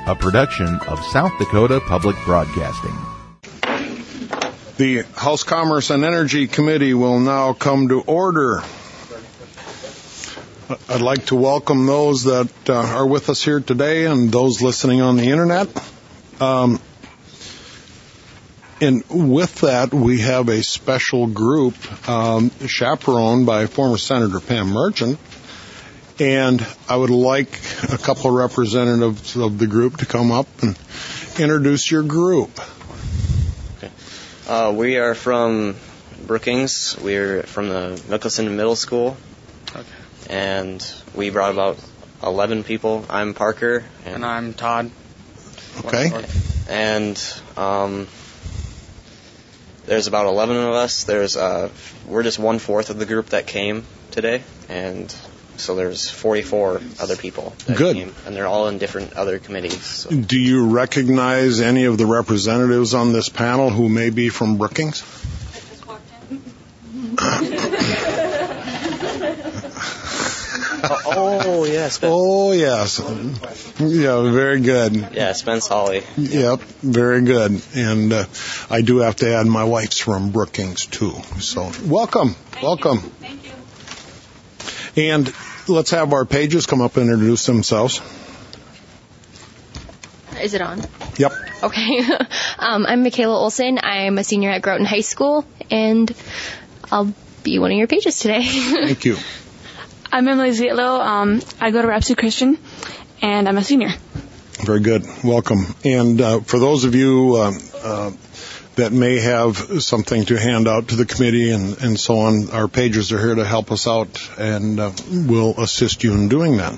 a production of South Dakota Public Broadcasting. The House Commerce and Energy Committee will now come to order. I'd like to welcome those that are with us here today and those listening on the internet. And with that, we have a special group chaperoned by former Senator Pam Merchant. And I would like a couple of representatives of the group to come up and introduce your group. Okay. We are from Brookings. We're from the Mickelson Middle School. Okay. And we brought about 11 people. I'm Parker. And I'm Todd. Okay. And there's about 11 of us. We're just 1/4 of the group that came today, and so there's 44 other people that came, and they're all in different other committees. So. Do you recognize any of the representatives on this panel who may be from Brookings? I just walked in. Oh, yes. Oh, yes. Yeah, very good. Yeah, Spence Hawley. Yep, very good. And I do have to add my wife's from Brookings, too. So welcome. Thank you. And let's have our pages come up and introduce themselves. Is it on? Yep. Okay. I'm Michaela Olson. I'm a senior at Groton High School, and I'll be one of your pages today. Thank you. I'm Emily Zietlow. I go to Rapsy Christian, and I'm a senior. Very good. Welcome. And for those of you that may have something to hand out to the committee and so on, our pages are here to help us out, and we'll assist you in doing that.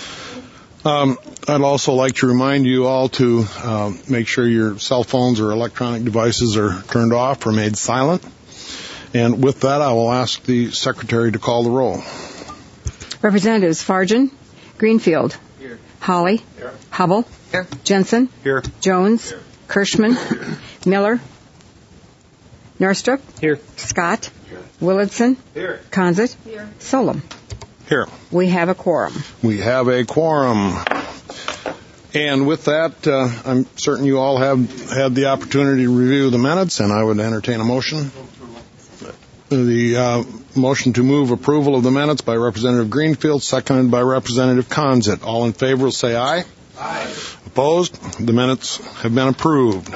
I'd also like to remind you all to make sure your cell phones or electronic devices are turned off or made silent. And with that, I will ask the secretary to call the roll. Representatives Fargen, Greenfield, here. Holly, here. Hubble, here. Jensen, here. Jones, here. Kirschman, here. Miller, Norstrup, here. Scott, here. Willardson, here. Conzit, here. Solom. Here. We have a quorum. And with that, I'm certain you all have had the opportunity to review the minutes, and I would entertain a motion. The motion to move approval of the minutes by Representative Greenfield, seconded by Representative Conzit. All in favor will say aye. Aye. Opposed? The minutes have been approved.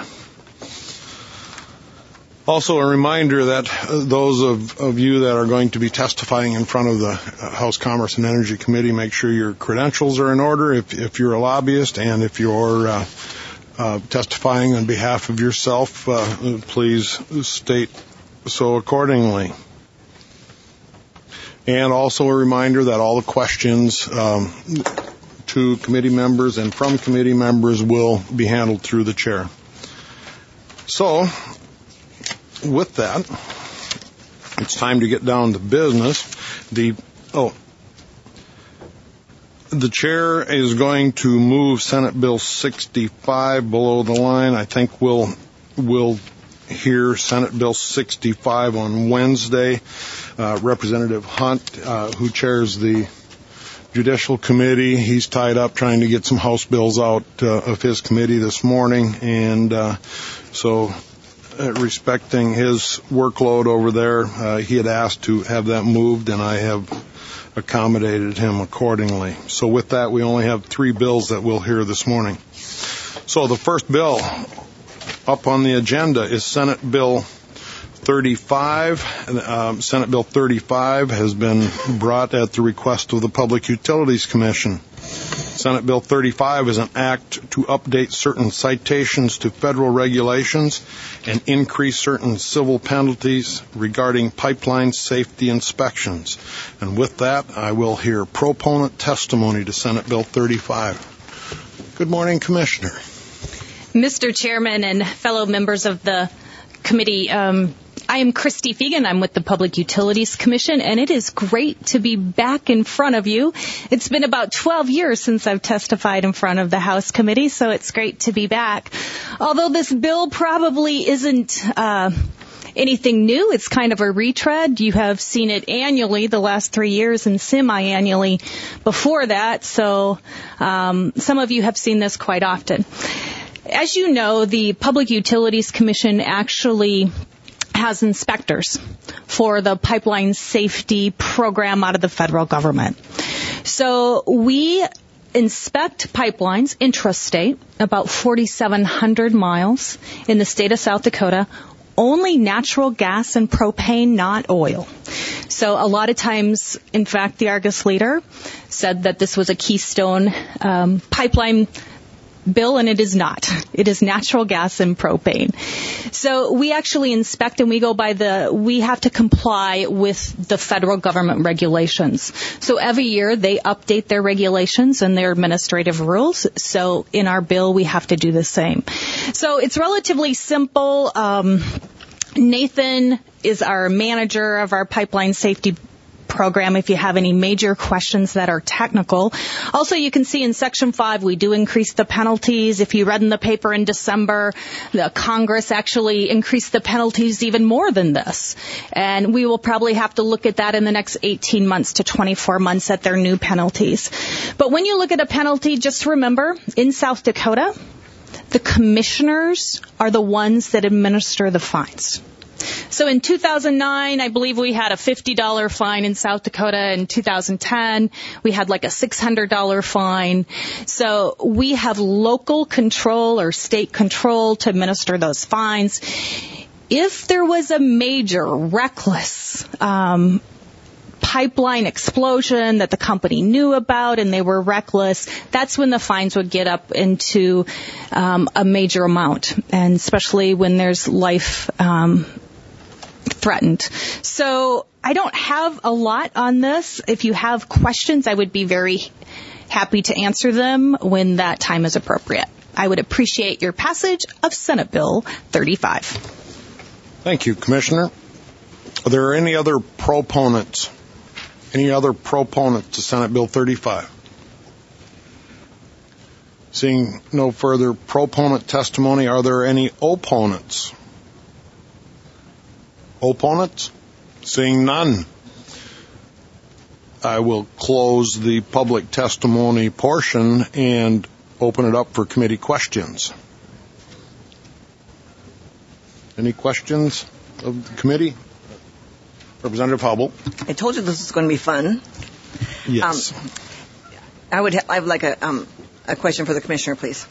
Also a reminder that those of you that are going to be testifying in front of the House Commerce and Energy Committee, make sure your credentials are in order if you're a lobbyist, and if you're testifying on behalf of yourself, please state so accordingly. And also a reminder that all the questions to committee members and from committee members will be handled through the chair. So, with that, it's time to get down to business. The chair is going to move Senate Bill 65 below the line. I think we'll hear Senate Bill 65 on Wednesday. Representative Hunt, who chairs the Judicial Committee, he's tied up trying to get some House bills out of his committee this morning, and so respecting his workload over there, he had asked to have that moved, and I have accommodated him accordingly. So with that, we only have 3 bills that we'll hear this morning. So the first bill up on the agenda is Senate Bill 35. Senate Bill 35 has been brought at the request of the Public Utilities Commission. Senate Bill 35 is an act to update certain citations to federal regulations and increase certain civil penalties regarding pipeline safety inspections. And with that, I will hear proponent testimony to Senate Bill 35. Good morning, Commissioner. Mr. Chairman and fellow members of the committee, I am Christy Fegan. I'm with the Public Utilities Commission, and it is great to be back in front of you. It's been about 12 years since I've testified in front of the House Committee, so it's great to be back. Although this bill probably isn't anything new. It's kind of a retread. You have seen it annually the last 3 years and semi-annually before that. So some of you have seen this quite often. As you know, the Public Utilities Commission actually has inspectors for the pipeline safety program out of the federal government. So we inspect pipelines intrastate, about 4,700 miles in the state of South Dakota, only natural gas and propane, not oil. So a lot of times, in fact, the Argus Leader said that this was a Keystone pipeline bill, and it is not. It is natural gas and propane. So we actually inspect, and we have to comply with the federal government regulations. So every year they update their regulations and their administrative rules. So in our bill, we have to do the same. So it's relatively simple. Nathan is our manager of our pipeline safety program if you have any major questions that are technical. Also, you can see in Section 5, we do increase the penalties. If you read in the paper in December, the Congress actually increased the penalties even more than this. And we will probably have to look at that in the next 18 months to 24 months at their new penalties. But when you look at a penalty, just remember, in South Dakota, the commissioners are the ones that administer the fines. So in 2009, I believe we had a $50 fine in South Dakota. In 2010, we had like a $600 fine. So we have local control or state control to administer those fines. If there was a major reckless pipeline explosion that the company knew about and they were reckless, that's when the fines would get up into a major amount, and especially when there's life threatened. So I don't have a lot on this. If you have questions, I would be very happy to answer them when that time is appropriate. I would appreciate your passage of Senate Bill 35. Thank you, Commissioner. Are there any other proponents? Any other proponents to Senate Bill 35? Seeing no further proponent testimony, are there any opponents? Opponents? Seeing none, I will close the public testimony portion and open it up for committee questions. Any questions of the committee? Representative Hubble. I told you this was going to be fun. Yes. I would like a question for the commissioner, please.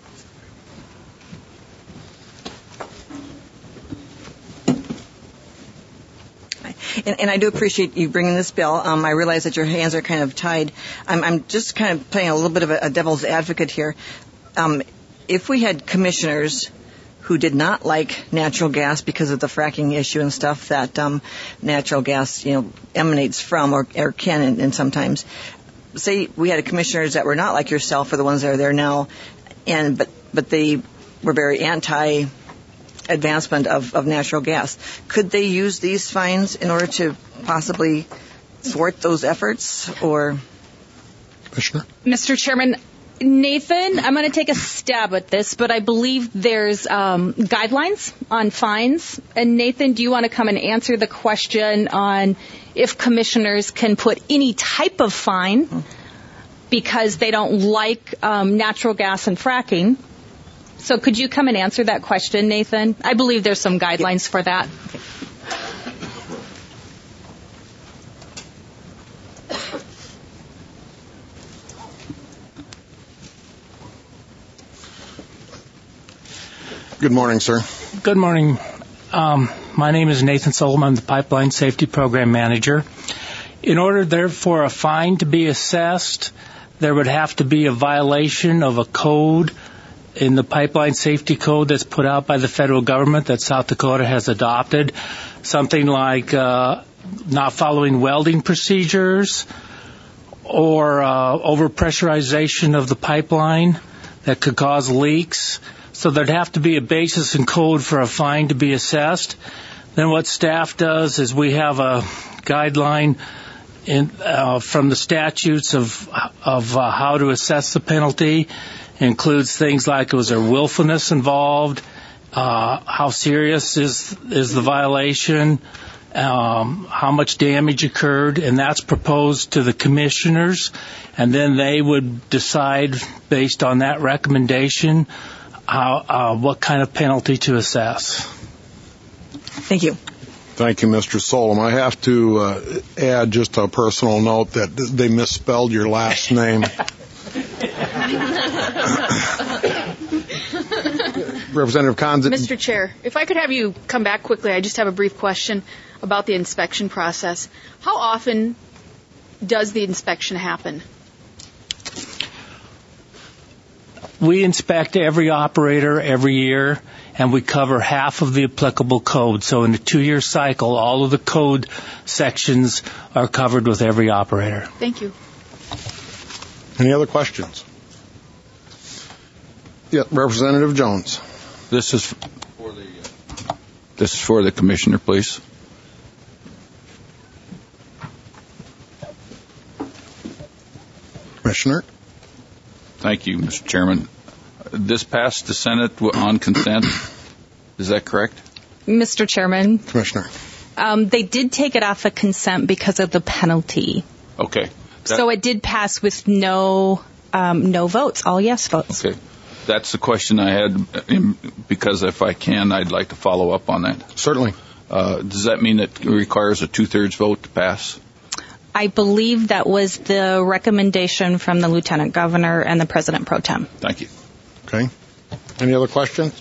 And I do appreciate you bringing this bill. I realize that your hands are kind of tied. I'm just kind of playing a little bit of a devil's advocate here. If we had commissioners who did not like natural gas because of the fracking issue and stuff that natural gas, emanates from or can, and sometimes, say we had commissioners that were not like yourself, or the ones that are there now, but they were very anti advancement of natural gas. Could they use these fines in order to possibly thwart those efforts, or? Commissioner? Mr. Chairman, Nathan, I'm going to take a stab at this, but I believe there's guidelines on fines. And Nathan, do you want to come and answer the question on if commissioners can put any type of fine because they don't like natural gas and fracking? So could you come and answer that question, Nathan? I believe there's some guidelines for that. Good morning, sir. Good morning. My name is Nathan Solomon. I'm the Pipeline Safety Program Manager. In order, therefore, a fine to be assessed, there would have to be a violation of a code in the Pipeline Safety Code that's put out by the federal government that South Dakota has adopted. Something like not following welding procedures or overpressurization of the pipeline that could cause leaks. So there'd have to be a basis in code for a fine to be assessed. Then what staff does is we have a guideline from the statutes of how to assess the penalty. It includes things like was there willfulness involved, how serious is the violation, how much damage occurred, and that's proposed to the commissioners, and then they would decide based on that recommendation what kind of penalty to assess. Thank you. Thank you, Mr. Solom. I have to add just a personal note that they misspelled your last name. Representative Conzit. Mr. Chair, if I could have you come back quickly, I just have a brief question about the inspection process. How often does the inspection happen? We inspect every operator every year, and we cover half of the applicable code. So in a 2-year cycle, all of the code sections are covered with every operator. Thank you. Any other questions? Yeah, Representative Jones. This is for the commissioner, please. Commissioner. Thank you, Mr. Chairman. This passed the Senate on consent. Is that correct? Mr. Chairman. Commissioner. They did take it off of consent because of the penalty. Okay. So it did pass with no votes, all yes votes. Okay. That's the question I had, because if I can, I'd like to follow up on that. Certainly. Does that mean it requires a 2/3 vote to pass? I believe that was the recommendation from the Lieutenant Governor and the President Pro Tem. Thank you. Okay. Any other questions?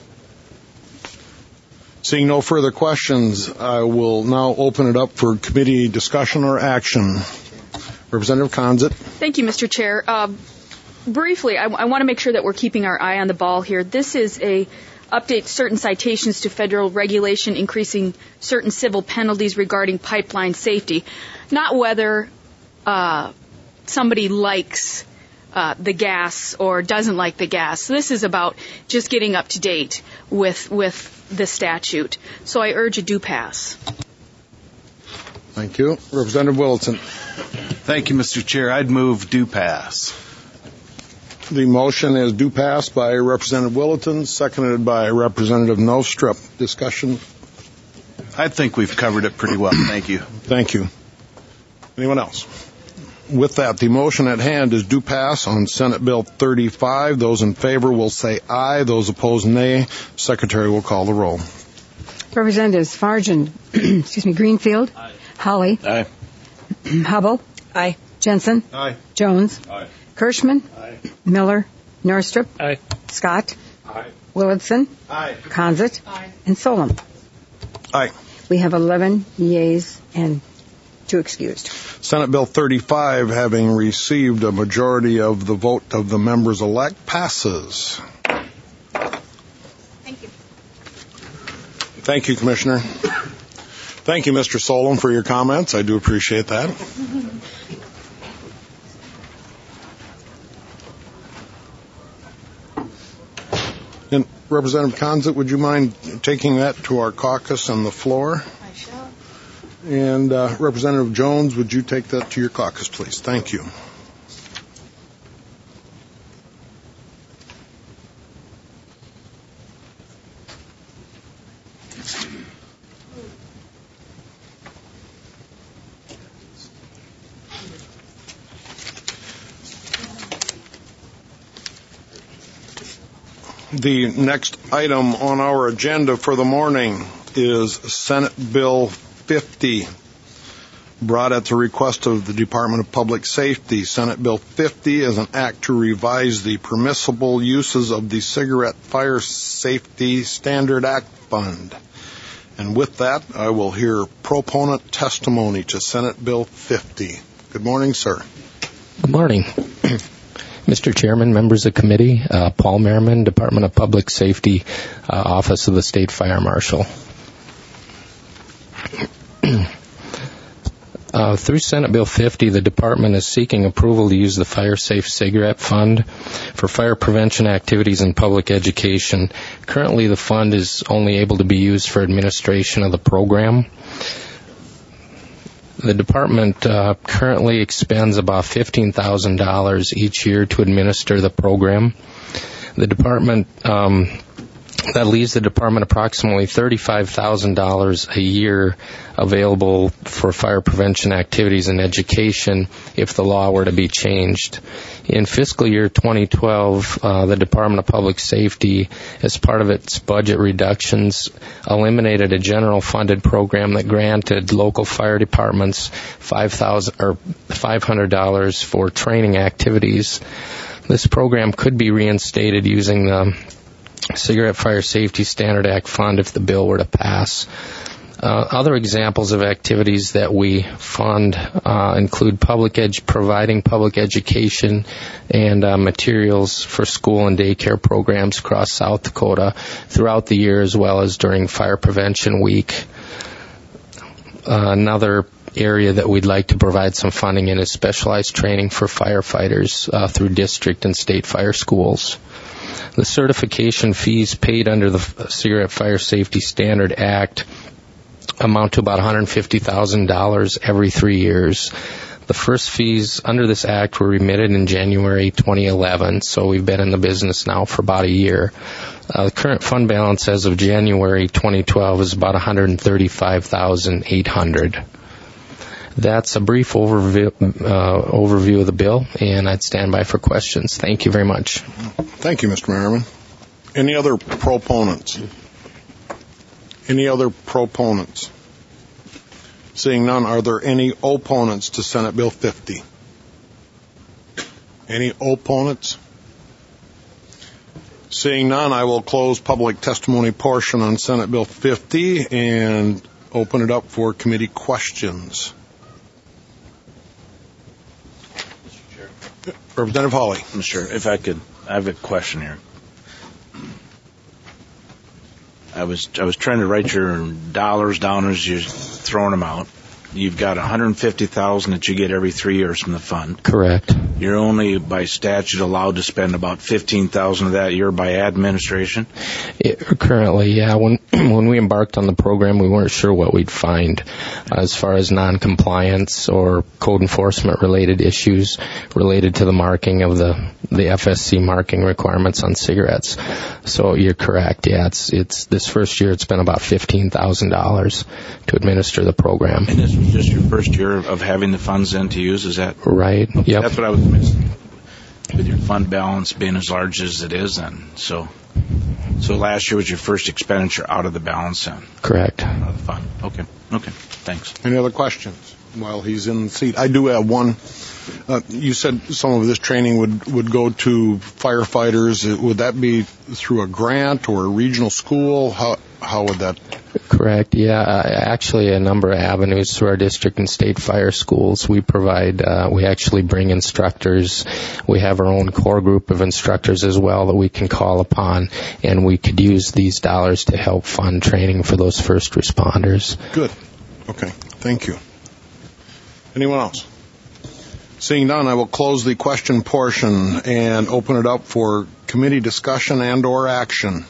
Seeing no further questions, I will now open it up for committee discussion or action. Representative Conzit. Thank you, Mr. Chair. Briefly, I want to make sure that we're keeping our eye on the ball here. This is a update certain citations to federal regulation increasing certain civil penalties regarding pipeline safety, not whether somebody likes the gas or doesn't like the gas. This is about just getting up to date with the statute. So I urge a do pass. Thank you. Representative Willitson. Thank you, Mr. Chair. I'd move do pass. The motion is do pass by Representative Willitson, seconded by Representative Nostrip. Discussion? I think we've covered it pretty well. Thank you. Thank you. Anyone else? With that, the motion at hand is do pass on Senate Bill 35. Those in favor will say aye. Those opposed, nay. Secretary will call the roll. Representatives Fargen, Greenfield. Aye. Holly. Aye. Hubble. Aye. Jensen. Aye. Jones. Aye. Kirschman. Aye. Miller. Norstrip. Aye. Scott. Aye. Willitson. Aye. Conzit. Aye. And Solom. Aye. We have 11 yeas and 2 excused. Senate Bill 35, having received a majority of the vote of the members-elect, passes. Thank you. Thank you, Commissioner. Thank you, Mr. Solom, for your comments. I do appreciate that. And Representative Conzit, would you mind taking that to our caucus on the floor? I shall. And Representative Jones, would you take that to your caucus, please? Thank you. The next item on our agenda for the morning is Senate Bill 50, brought at the request of the Department of Public Safety. Senate Bill 50 is an act to revise the permissible uses of the Cigarette Fire Safety Standard Act Fund. And with that, I will hear proponent testimony to Senate Bill 50. Good morning, sir. Good morning. Mr. Chairman, members of committee, Paul Merriman, Department of Public Safety, Office of the State Fire Marshal. Through Senate Bill 50, the department is seeking approval to use the Fire Safe Cigarette Fund for fire prevention activities and public education. Currently, the fund is only able to be used for administration of the program. The department currently expends about $15,000 each year to administer the program. The department That leaves the department approximately $35,000 a year available for fire prevention activities and education if the law were to be changed. In fiscal year 2012, the Department of Public Safety, as part of its budget reductions, eliminated a general funded program that granted local fire departments $500 for training activities. This program could be reinstated using the Cigarette Fire Safety Standard Act fund if the bill were to pass. Other examples of activities that we fund include providing public education and materials for school and daycare programs across South Dakota throughout the year, as well as during Fire Prevention Week. Another area that we'd like to provide some funding in is specialized training for firefighters through district and state fire schools. The certification fees paid under the Cigarette Fire Safety Standard Act amount to about $150,000 every 3 years. The first fees under this act were remitted in January 2011, so we've been in the business now for about a year. The current fund balance as of January 2012 is about $135,800. That's a brief overview of the bill, and I'd stand by for questions. Thank you very much. Thank you, Mr. Merriman. Any other proponents? Any other proponents? Seeing none, are there any opponents to Senate Bill 50? Any opponents? Seeing none, I will close public testimony portion on Senate Bill 50 and open it up for committee questions. Representative Hawley. Sure. If I could, I have a question here. I was trying to write your dollars down as you're throwing them out. You've got $150,000 that you get every 3 years from the fund. Correct. You're only by statute allowed to spend about $15,000 of that year by administration. Currently, yeah. When we embarked on the program, we weren't sure what we'd find as far as non-compliance or code enforcement related issues related to the marking of the FSC marking requirements on cigarettes. So you're correct. Yeah, it's this first year it's been about $15,000 to administer the program. And this was just your first year of having the funds in to use, is that right? Okay, yep. That's what I was missing. With your fund balance being as large as it is, then so last year was your first expenditure out of the balance, then? Correct. Out of the fund. Okay. Thanks. Any other questions while he's in the seat? I do have one. You said some of this training would go to firefighters. Would that be through a grant or a regional school? How would that? Correct. Yeah, actually a number of avenues through our district and state fire schools. We provide, we actually bring instructors. We have our own core group of instructors as well that we can call upon, and we could use these dollars to help fund training for those first responders. Good. Okay. Thank you. Anyone else? Seeing none, I will close the question portion and open it up for committee discussion and or action.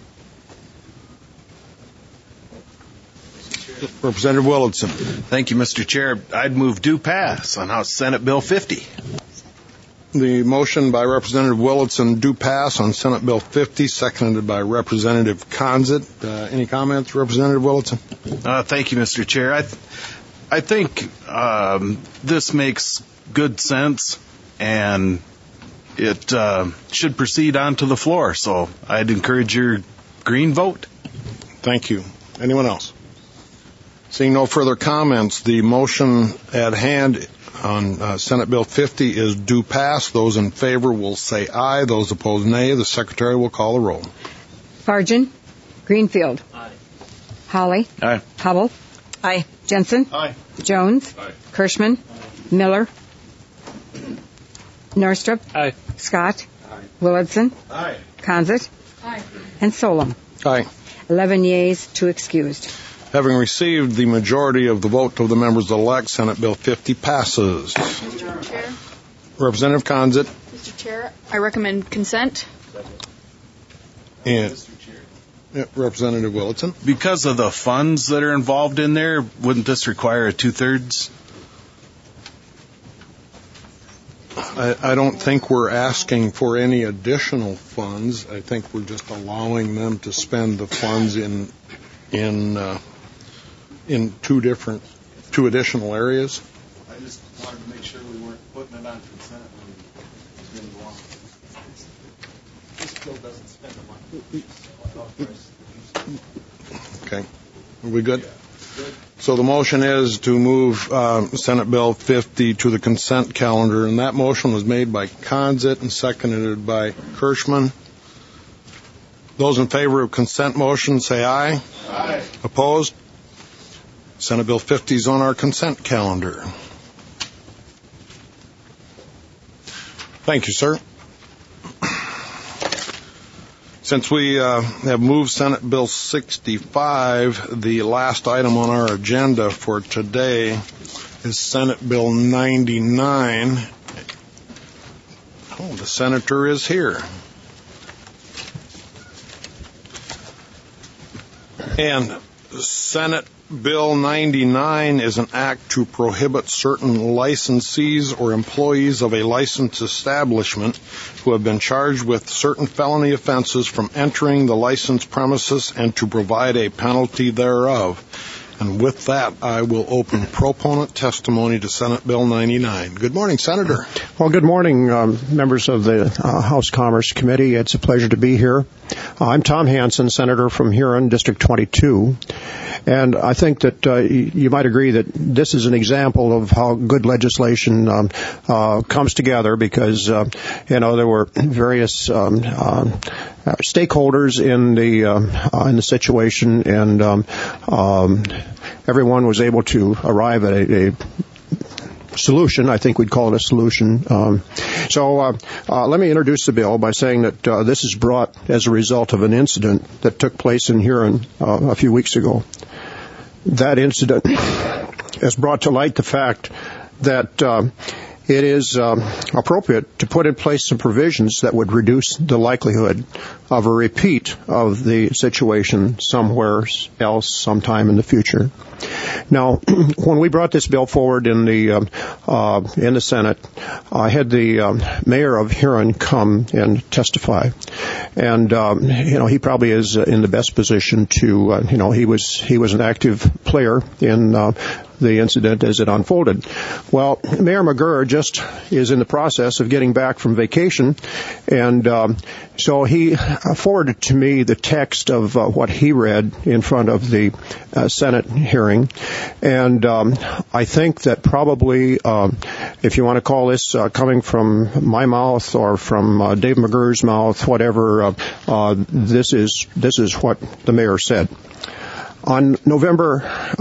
Representative Willitson. Thank you, Mr. Chair. I'd move due pass on House Senate Bill 50. The motion by Representative Willitson, due pass on Senate Bill 50, seconded by Representative Conzett. Any comments, Representative Willitson? Thank you, Mr. Chair. I think this makes good sense, and it should proceed on to the floor. So I'd encourage your green vote. Thank you. Anyone else? Seeing no further comments, the motion at hand on Senate Bill 50 is due pass. Those in favor will say aye. Those opposed, nay. The Secretary will call the roll. Fargen. Greenfield. Aye. Holly. Aye. Hubble. Aye. Jensen. Aye. Jones. Aye. Kirschman. Miller. Norstrup. Aye. Scott. Aye. Willitson. Aye. Conzett. Aye. And Solom. Aye. 11 yeas, 2 excused. Having received the majority of the vote of the members-elect, Senate Bill 50 passes. Mr. Chair. Representative Conzett. Mr. Chair, I recommend consent. And Representative Willitson. Because of the funds that are involved in there, wouldn't this require a 2/3? I don't think we're asking for any additional funds. I think we're just allowing them to spend the funds in two additional areas. I just wanted to make sure we weren't putting it on consent when it's been long. This bill doesn't spend the money. Okay. Are we good? Yeah. Good. So the motion is to move Senate Bill 50 to the consent calendar, and that motion was made by Conzit and seconded by Kirschman. Those in favor of consent motion say aye. Aye. Opposed? Senate Bill 50 is on our consent calendar. Thank you, sir. Since we have moved Senate Bill 65, the last item on our agenda for today is Senate Bill 99. Oh, the senator is here. And Senate Bill 99 is an act to prohibit certain licensees or employees of a licensed establishment who have been charged with certain felony offenses from entering the licensed premises and to provide a penalty thereof. And with that, I will open proponent testimony to Senate Bill 99. Good morning, Senator. Well, good morning, members of the House Commerce Committee. It's a pleasure to be here. I'm Tom Hansen, Senator from Huron, District 22. And I think that you might agree that this is an example of how good legislation comes together because, there were various stakeholders in the situation, and everyone was able to arrive at a solution. I think we'd call it a solution. So let me introduce the bill by saying that this is brought as a result of an incident that took place in Huron a few weeks ago. That incident has brought to light the fact that it is appropriate to put in place some provisions that would reduce the likelihood of a repeat of the situation somewhere else sometime in the future. Now, when we brought this bill forward in the Senate, I had the mayor of Huron come and testify, and he probably is in the best position to he was an active player in the incident as it unfolded. Well, Mayor McGurr just is in the process of getting back from vacation, and so he forwarded to me the text of what he read in front of the Senate hearing, and I think that probably, if you want to call this coming from my mouth or from Dave McGurr's mouth, whatever, this is what the mayor said. In November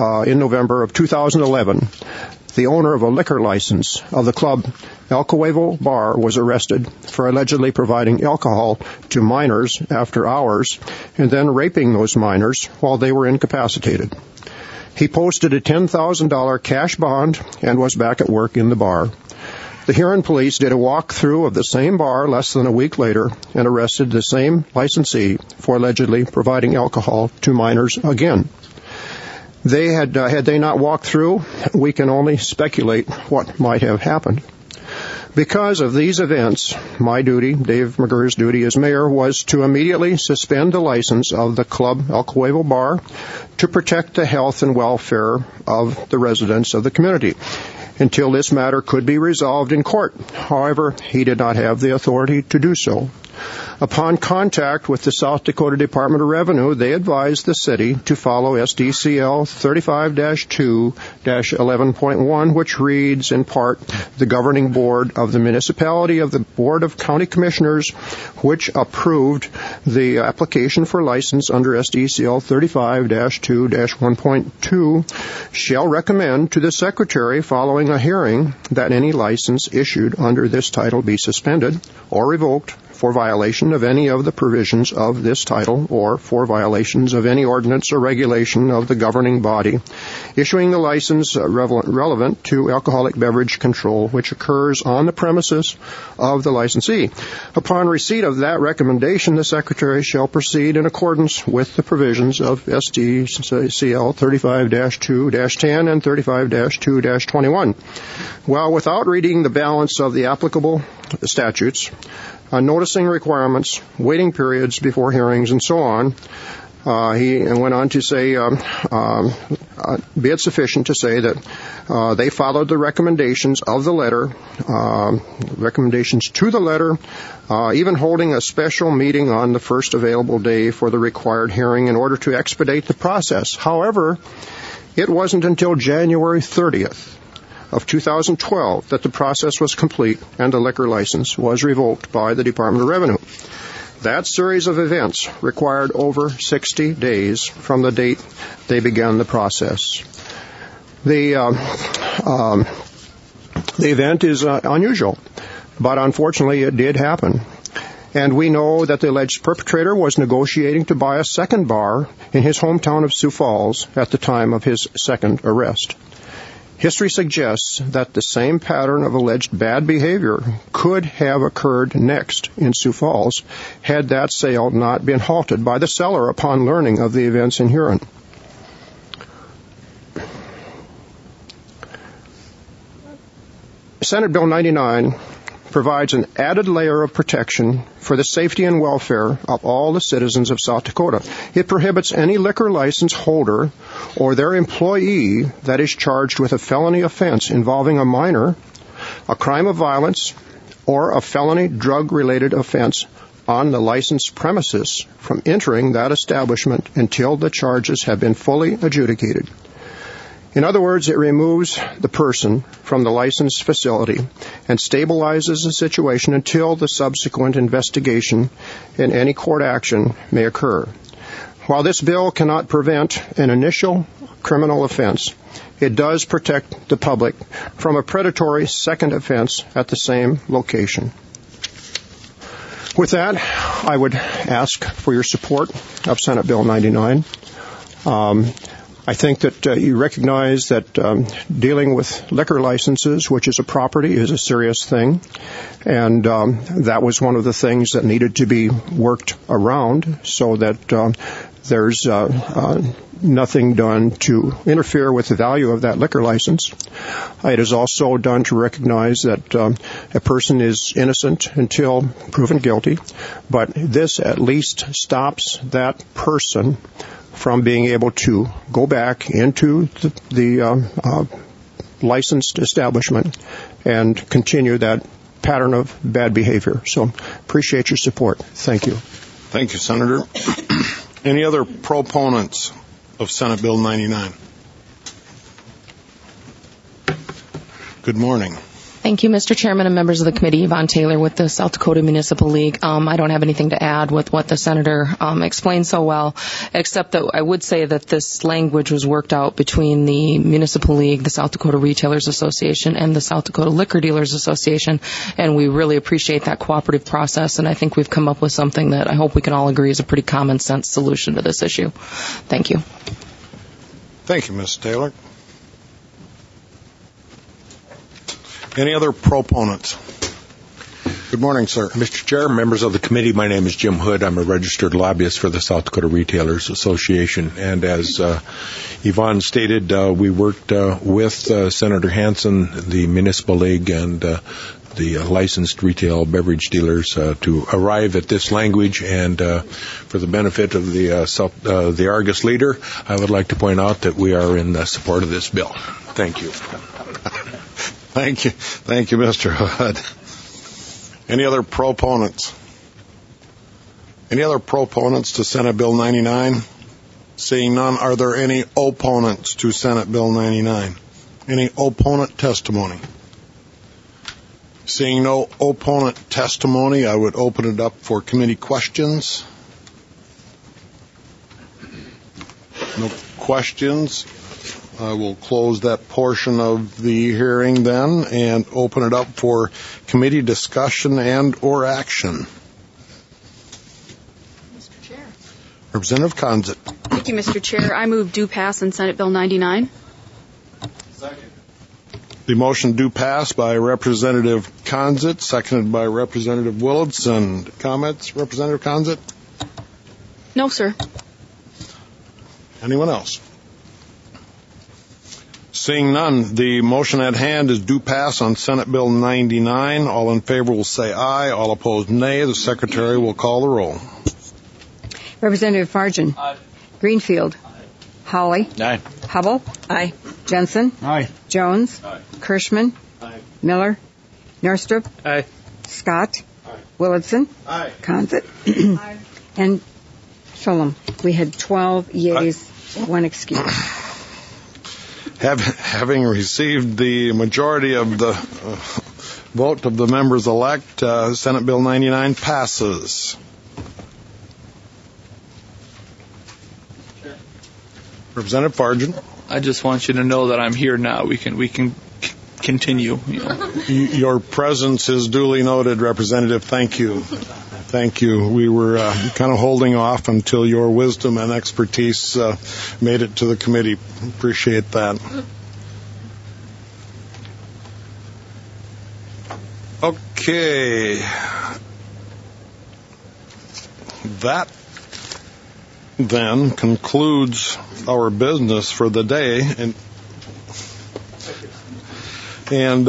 of 2011, the owner of a liquor license of the club El Cuevo Bar was arrested for allegedly providing alcohol to minors after hours and then raping those minors while they were incapacitated. He posted a $10,000 cash bond and was back at work in the bar. The Huron police did a walkthrough of the same bar less than a week later and arrested the same licensee for allegedly providing alcohol to minors again. They had they not walked through, we can only speculate what might have happened. Because of these events, my duty, Dave McGurr's duty as mayor, was to immediately suspend the license of the Club El Cuevo Bar to protect the health and welfare of the residents of the community until this matter could be resolved in court. However, he did not have the authority to do so. Upon contact with the South Dakota Department of Revenue, they advised the city to follow SDCL 35-2-11.1, which reads in part, the governing board of the municipality of the Board of County Commissioners, which approved the application for license under SDCL 35-2-1.2, shall recommend to the secretary following a hearing that any license issued under this title be suspended or revoked for violation of any of the provisions of this title or for violations of any ordinance or regulation of the governing body issuing the license relevant to alcoholic beverage control which occurs on the premises of the licensee. Upon receipt of that recommendation, the Secretary shall proceed in accordance with the provisions of SDCL 35-2-10 and 35-2-21. While without reading the balance of the applicable statutes, noticing requirements, waiting periods before hearings, and so on, he went on to say, be it sufficient to say that they followed the recommendations of the letter, recommendations to the letter, even holding a special meeting on the first available day for the required hearing in order to expedite the process. However, it wasn't until January 30th of 2012 that the process was complete and the liquor license was revoked by the Department of Revenue. That series of events required over 60 days from the date they began the process. The event is unusual, but unfortunately it did happen. And we know that the alleged perpetrator was negotiating to buy a second bar in his hometown of Sioux Falls at the time of his second arrest. History suggests that the same pattern of alleged bad behavior could have occurred next in Sioux Falls had that sale not been halted by the seller upon learning of the events in Huron. Senate Bill 99 provides an added layer of protection for the safety and welfare of all the citizens of South Dakota. It prohibits any liquor license holder or their employee that is charged with a felony offense involving a minor, a crime of violence, or a felony drug-related offense on the licensed premises from entering that establishment until the charges have been fully adjudicated. In other words, it removes the person from the licensed facility and stabilizes the situation until the subsequent investigation and any court action may occur. While this bill cannot prevent an initial criminal offense, it does protect the public from a predatory second offense at the same location. With that, I would ask for your support of Senate Bill 99. I think that you recognize that dealing with liquor licenses, which is a property, is a serious thing. And that was one of the things that needed to be worked around so that there's nothing done to interfere with the value of that liquor license. It is also done to recognize that a person is innocent until proven guilty. But this at least stops that person from being able to go back into the licensed establishment and continue that pattern of bad behavior. So appreciate your support. Thank you. Thank you, Senator. Any other proponents of Senate Bill 99? Good morning. Thank you, Mr. Chairman and members of the committee. Yvonne Taylor with the South Dakota Municipal League. I don't have anything to add with what the Senator explained so well, except that I would say that this language was worked out between the Municipal League, the South Dakota Retailers Association, and the South Dakota Liquor Dealers Association, and we really appreciate that cooperative process, and I think we've come up with something that I hope we can all agree is a pretty common sense solution to this issue. Thank you. Thank you, Ms. Taylor. Any other proponents? Good morning, sir. Mr. Chair, members of the committee, my name is Jim Hood. I'm a registered lobbyist for the South Dakota Retailers Association. And as Yvonne stated, we worked with Senator Hansen, the Municipal League, and the licensed retail beverage dealers to arrive at this language. And for the benefit of the Argus leader, I would like to point out that we are in support of this bill. Thank you. Thank you. Thank you, Mr. Hood. Any other proponents? Any other proponents to Senate Bill 99? Seeing none, are there any opponents to Senate Bill 99? Any opponent testimony? Seeing no opponent testimony, I would open it up for committee questions. No questions. I will close that portion of the hearing then and open it up for committee discussion and or action. Representative Conzett. Thank you, Mr. Chair. I move do pass on Senate Bill 99. The motion do pass by Representative Conzett, seconded by Representative Willitson. Comments, Representative Conzett? No, sir. Anyone else? Seeing none, the motion at hand is do pass on Senate Bill 99. All in favor will say aye. All opposed, nay. The Secretary will call the roll. Representative Fargen. Aye. Greenfield. Aye. Hawley. Aye. Hubble. Aye. Jensen. Aye. Jones. Aye. Kirschman. Aye. Miller. Norstrup. Aye. Scott. Willitson. Aye. Conzett. And Sholem. We had 12 yeas, 1 excuse. Having received the majority of the vote of the members-elect, Senate Bill 99 passes. Representative Fargen. I just want you to know that I'm here now. We can continue. Your presence is duly noted, Representative. Thank you. Thank you. We were kind of holding off until your wisdom and expertise made it to the committee. Appreciate that. Okay. That then concludes our business for the day. And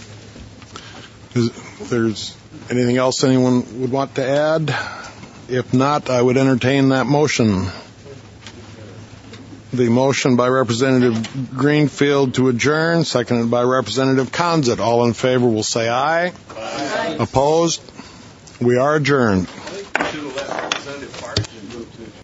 if there's anything else anyone would want to add? If not, I would entertain that motion. The motion by Representative Greenfield to adjourn, seconded by Representative Conzett. All in favor will say aye. Aye. Opposed? We are adjourned.